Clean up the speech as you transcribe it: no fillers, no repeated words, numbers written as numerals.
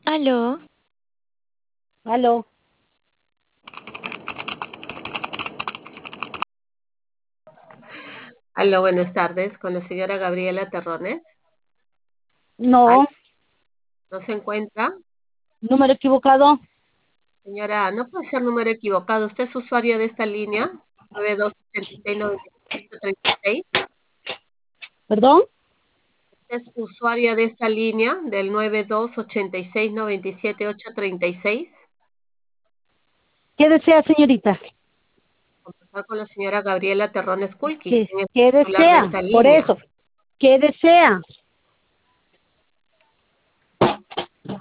Aló, Aló. Aló, buenas tardes, con la señora Gabriela Terrones. Al- No, ¿No se encuentra? número equivocado. Señora, no puede ser número equivocado. ¿Usted es usuaria de esta línea? 9286-97-836. ¿Perdón? ¿Usted es usuaria de esta línea del 9286-97-836? ¿Qué desea, señorita? Conversar con la señora Gabriela Terrones Kulki, ¿Qué, quien es qué titular de desea? esta Por línea. eso. ¿Qué desea?